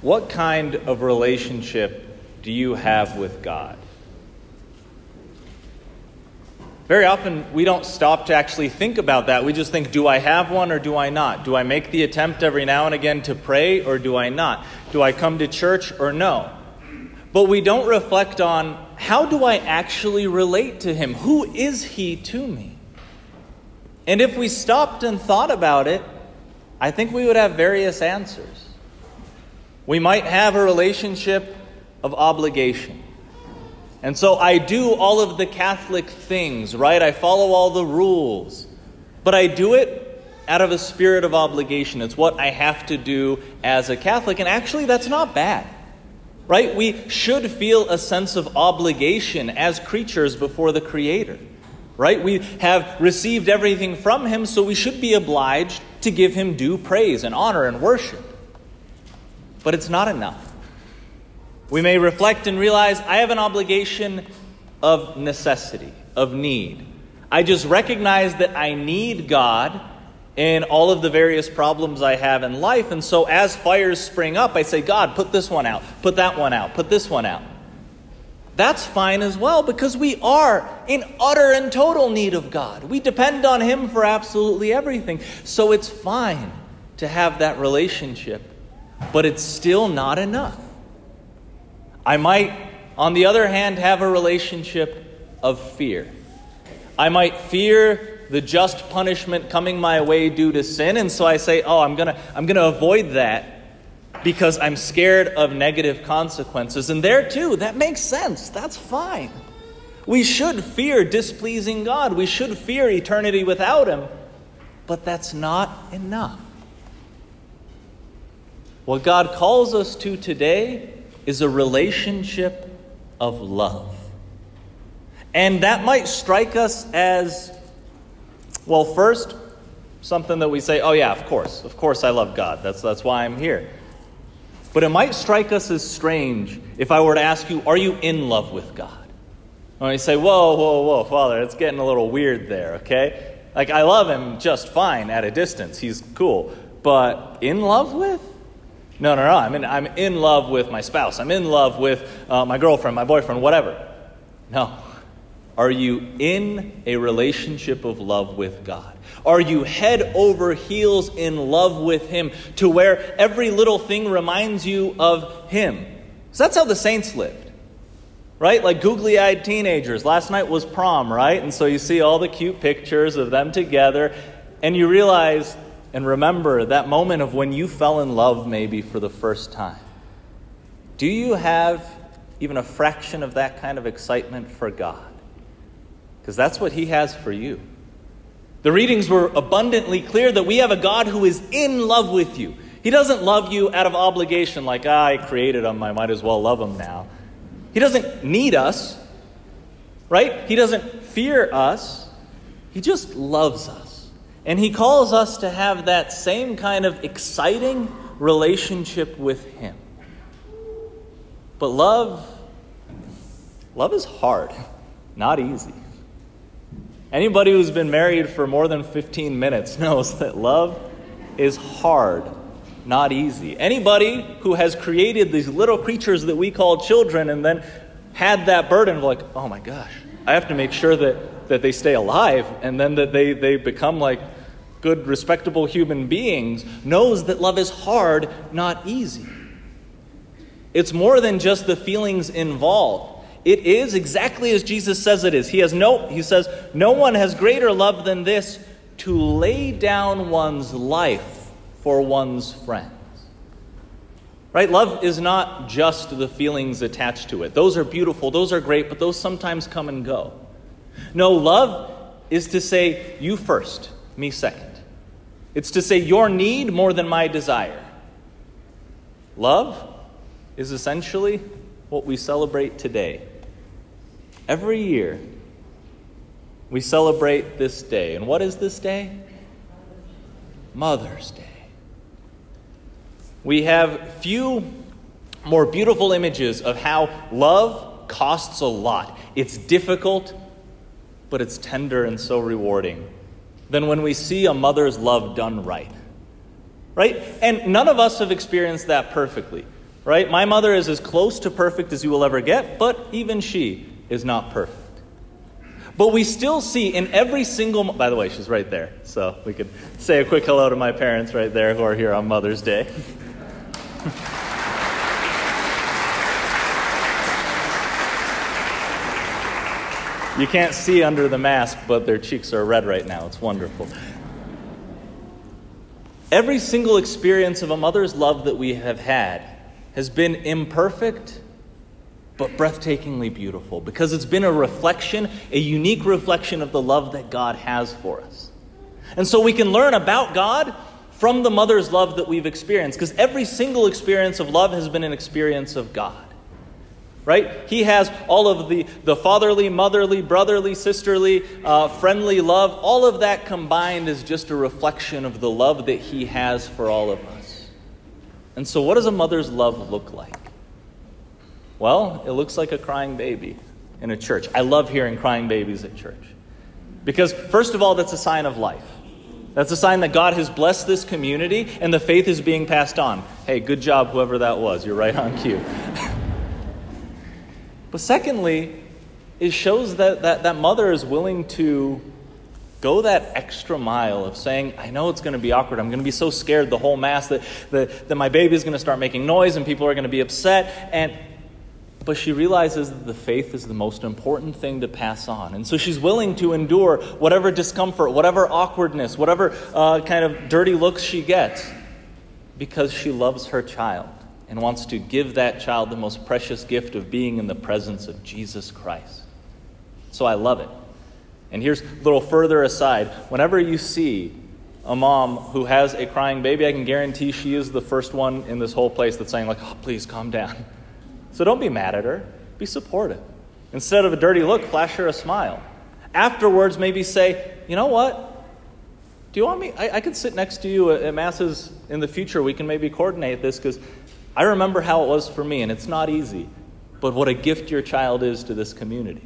What kind of relationship do you have with God? Very often, we don't stop to actually think about that. We just think, do I have one or do I not? Do I make the attempt every now and again to pray or do I not? Do I come to church or no? But we don't reflect on, how do I actually relate to him? Who is he to me? And if we stopped and thought about it, I think we would have various answers. We might have a relationship of obligation. And so I do all of the Catholic things, right? I follow all the rules. But I do it out of a spirit of obligation. It's what I have to do as a Catholic. And actually, that's not bad, right? We should feel a sense of obligation as creatures before the Creator, right? We have received everything from him, so we should be obliged to give him due praise and honor and worship. But it's not enough. We may reflect and realize, I have an obligation of necessity, of need. I just recognize that I need God in all of the various problems I have in life. And so as fires spring up, I say, God, put this one out, put that one out, put this one out. That's fine as well, because we are in utter and total need of God. We depend on him for absolutely everything. So it's fine to have that relationship, but it's still not enough. I might, on the other hand, have a relationship of fear. I might fear the just punishment coming my way due to sin, and so I say, I'm gonna avoid that because I'm scared of negative consequences. And there too, that makes sense. That's fine. We should fear displeasing God. We should fear eternity without him, but that's not enough. What God calls us to today is a relationship of love. And that might strike us as, well, first, something that we say, of course I love God. That's why I'm here. But it might strike us as strange if I were to ask you, are you in love with God? When you say, whoa, Father, it's getting a little weird there, okay? Like, I love him just fine at a distance. He's cool. But in love with? No. I'm in love with my spouse. I'm in love with my girlfriend, my boyfriend, whatever. No. Are you in a relationship of love with God? Are you head over heels in love with him to where every little thing reminds you of him? So that's how the saints lived, right? Like googly-eyed teenagers. Last night was prom, right? And so you see all the cute pictures of them together, and you realize and remember that moment of when you fell in love maybe for the first time. Do you have even a fraction of that kind of excitement for God? Because that's what he has for you. The readings were abundantly clear that we have a God who is in love with you. He doesn't love you out of obligation, like, I created him, I might as well love him now. He doesn't need us, right? He doesn't fear us. He just loves us. And he calls us to have that same kind of exciting relationship with him. But love is hard, not easy. Anybody who's been married for more than 15 minutes knows that love is hard, not easy. Anybody who has created these little creatures that we call children and then had that burden of like, oh my gosh, I have to make sure that they stay alive and then that they become like good, respectable human beings, knows that love is hard, not easy. It's more than just the feelings involved. It is exactly as Jesus says it is. He says, no one has greater love than this, to lay down one's life for one's friends. Right? Love is not just the feelings attached to it. Those are beautiful, those are great, but those sometimes come and go. No, love is to say, you first, me second. It's to say your need more than my desire. Love is essentially what we celebrate today. Every year, we celebrate this day. And what is this day? Mother's Day. We have few more beautiful images of how love costs a lot. It's difficult, but it's tender and so rewarding than when we see a mother's love done right. Right? And none of us have experienced that perfectly. right? My mother is as close to perfect as you will ever get, but even she is not perfect. But we still see in every single... By the way, she's right there, so we could say a quick hello to my parents right there who are here on Mother's Day. You can't see under the mask, but their cheeks are red right now. It's wonderful. Every single experience of a mother's love that we have had has been imperfect, but breathtakingly beautiful, because it's been a reflection, a unique reflection of the love that God has for us. And so we can learn about God from the mother's love that we've experienced, because every single experience of love has been an experience of God. Right? He has all of the fatherly, motherly, brotherly, sisterly, friendly love. All of that combined is just a reflection of the love that he has for all of us. And so what does a mother's love look like? Well, it looks like a crying baby in a church. I love hearing crying babies at church. Because, first of all, that's a sign of life. That's a sign that God has blessed this community and the faith is being passed on. Hey, good job, whoever that was. You're right on cue. But secondly, it shows that mother is willing to go that extra mile of saying, I know it's going to be awkward. I'm going to be so scared the whole Mass that my baby is going to start making noise and people are going to be upset. But she realizes that the faith is the most important thing to pass on. And so she's willing to endure whatever discomfort, whatever awkwardness, whatever kind of dirty looks she gets, because she loves her child and wants to give that child the most precious gift of being in the presence of Jesus Christ. So I love it. And here's a little further aside. Whenever you see a mom who has a crying baby, I can guarantee she is the first one in this whole place that's saying, like, oh, please calm down. So don't be mad at her. Be supportive. Instead of a dirty look, flash her a smile. Afterwards, maybe say, you know what? Do you want me? I could sit next to you at Masses in the future. We can maybe coordinate this, because I remember how it was for me, and it's not easy. But what a gift your child is to this community.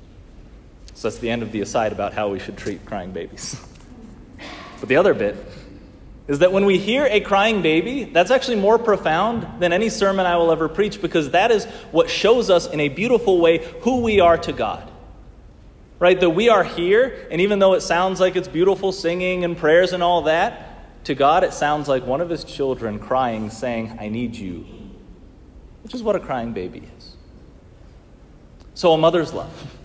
So that's the end of the aside about how we should treat crying babies. But the other bit is that when we hear a crying baby, that's actually more profound than any sermon I will ever preach, because that is what shows us in a beautiful way who we are to God. Right? That we are here, and even though it sounds like it's beautiful singing and prayers and all that, to God it sounds like one of his children crying, saying, I need you. Which is what a crying baby is. So a mother's love.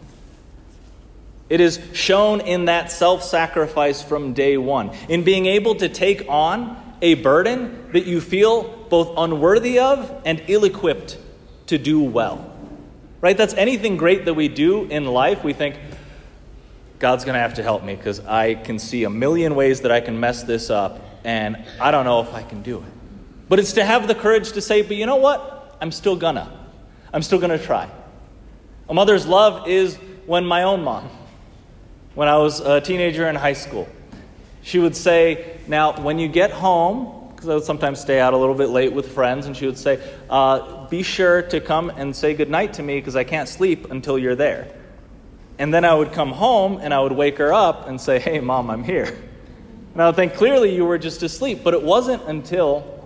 It is shown in that self-sacrifice from day one, in being able to take on a burden that you feel both unworthy of and ill-equipped to do well. Right? That's anything great that we do in life. We think, God's going to have to help me because I can see a million ways that I can mess this up, and I don't know if I can do it. But it's to have the courage to say, but you know what? I'm still gonna try. A mother's love is when my own mom, when I was a teenager in high school, she would say, now, when you get home, because I would sometimes stay out a little bit late with friends, and she would say, be sure to come and say goodnight to me because I can't sleep until you're there. And then I would come home and I would wake her up and say, hey, Mom, I'm here. And I would think, clearly you were just asleep. But it wasn't until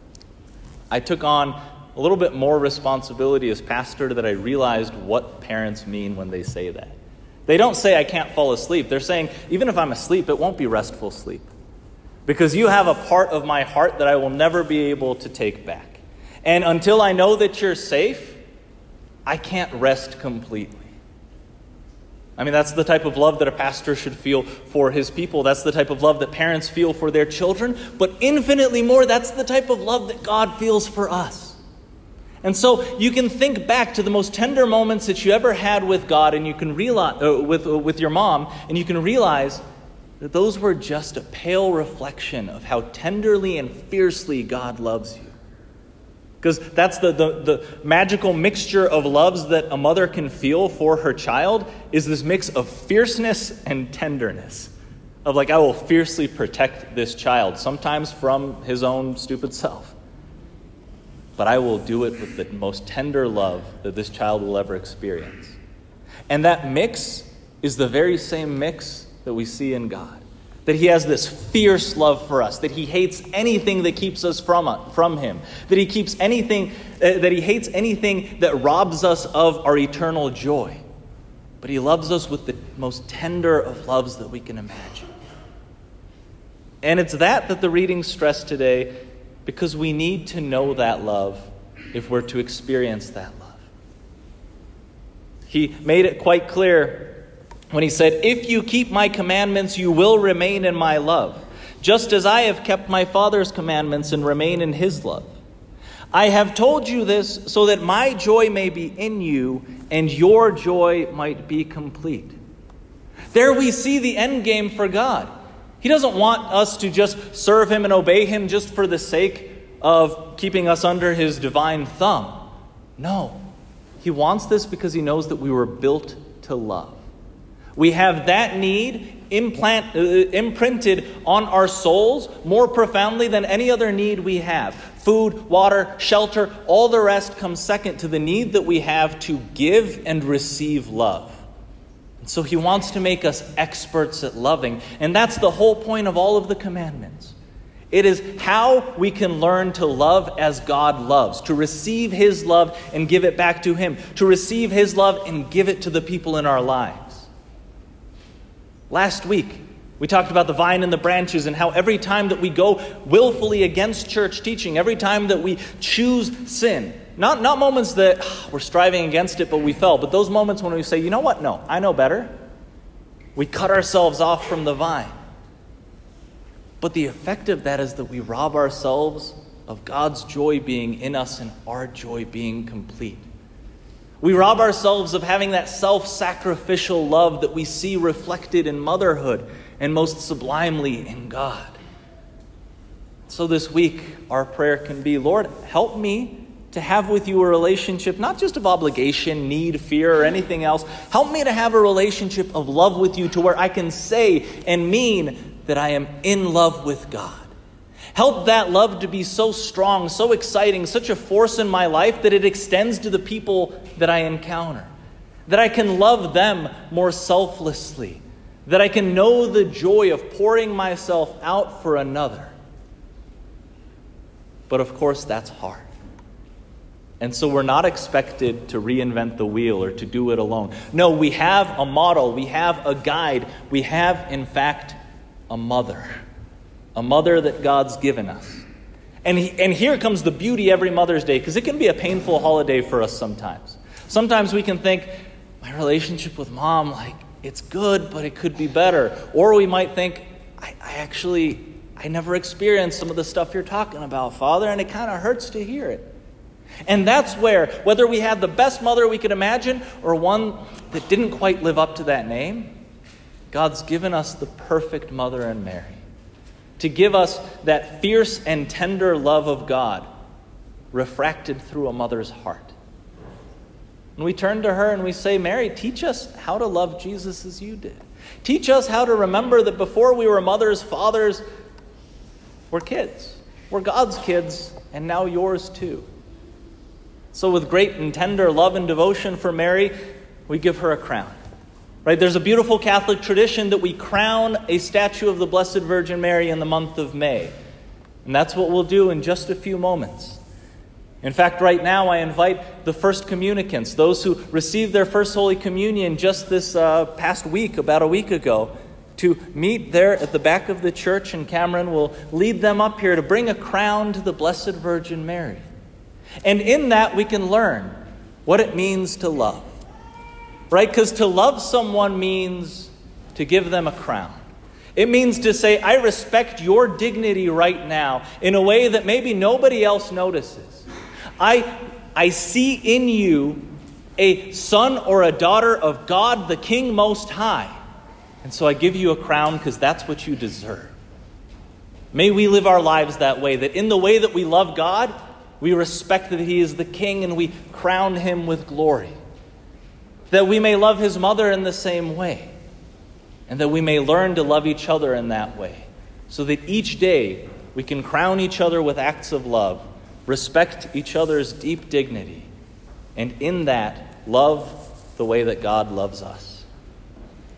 I took on a little bit more responsibility as pastor that I realized what parents mean when they say that. They don't say I can't fall asleep. They're saying, even if I'm asleep, it won't be restful sleep. Because you have a part of my heart that I will never be able to take back. And until I know that you're safe, I can't rest completely. I mean, that's the type of love that a pastor should feel for his people. That's the type of love that parents feel for their children. But infinitely more, that's the type of love that God feels for us. And so you can think back to the most tender moments that you ever had with God, and you can realize with your mom, and you can realize that those were just a pale reflection of how tenderly and fiercely God loves you. Because that's the magical mixture of loves that a mother can feel for her child, is this mix of fierceness and tenderness. Of like, I will fiercely protect this child, sometimes from his own stupid self. But I will do it with the most tender love that this child will ever experience. And that mix is the very same mix that we see in God. That he has this fierce love for us, that he hates anything that keeps us from him, that he hates anything that robs us of our eternal joy. But he loves us with the most tender of loves that we can imagine. And it's that the readings stress today, because we need to know that love if we're to experience that love. He made it quite clear when he said, "If you keep my commandments, you will remain in my love, just as I have kept my Father's commandments and remain in his love. I have told you this so that my joy may be in you and your joy might be complete." There we see the end game for God. He doesn't want us to just serve him and obey him just for the sake of keeping us under his divine thumb. No. He wants this because he knows that we were built to love. We have that need imprinted on our souls more profoundly than any other need we have. Food, water, shelter, all the rest comes second to the need that we have to give and receive love. And so he wants to make us experts at loving. And that's the whole point of all of the commandments. It is how we can learn to love as God loves, to receive his love and give it back to him, to receive his love and give it to the people in our lives. Last week, we talked about the vine and the branches and how every time that we go willfully against church teaching, every time that we choose sin, not moments that we're striving against it but we fell, but those moments when we say, you know what, no, I know better. We cut ourselves off from the vine. But the effect of that is that we rob ourselves of God's joy being in us and our joy being complete. We rob ourselves of having that self-sacrificial love that we see reflected in motherhood and most sublimely in God. So this week, our prayer can be, Lord, help me to have with you a relationship, not just of obligation, need, fear, or anything else. Help me to have a relationship of love with you to where I can say and mean that I am in love with God. Help that love to be so strong, so exciting, such a force in my life that it extends to the people that I encounter. That I can love them more selflessly. That I can know the joy of pouring myself out for another. But of course, that's hard. And so we're not expected to reinvent the wheel or to do it alone. No, we have a model. We have a guide. We have, in fact, a mother that God's given us. And here comes the beauty every Mother's Day, because it can be a painful holiday for us sometimes. Sometimes we can think, my relationship with mom, it's good, but it could be better. Or we might think, I never experienced some of the stuff you're talking about, Father, and it kind of hurts to hear it. And that's where, whether we had the best mother we could imagine or one that didn't quite live up to that name, God's given us the perfect mother in Mary to give us that fierce and tender love of God refracted through a mother's heart. And we turn to her and we say, Mary, teach us how to love Jesus as you did. Teach us how to remember that before we were mothers, fathers, we're kids. We're God's kids, and now yours too. So with great and tender love and devotion for Mary, we give her a crown. Right? There's a beautiful Catholic tradition that we crown a statue of the Blessed Virgin Mary in the month of May. And that's what we'll do in just a few moments. In fact, right now I invite the first communicants, those who received their first Holy Communion just this past week, about a week ago, to meet there at the back of the church, and Cameron will lead them up here to bring a crown to the Blessed Virgin Mary. And in that we can learn what it means to love. Right? Because to love someone means to give them a crown. It means to say, I respect your dignity right now in a way that maybe nobody else notices. I see in you a son or a daughter of God, the King Most High. And so I give you a crown because that's what you deserve. May we live our lives that way, that in the way that we love God, we respect that he is the King and we crown him with glory. That we may love his mother in the same way. And that we may learn to love each other in that way. So that each day we can crown each other with acts of love, respect each other's deep dignity, and in that love the way that God loves us.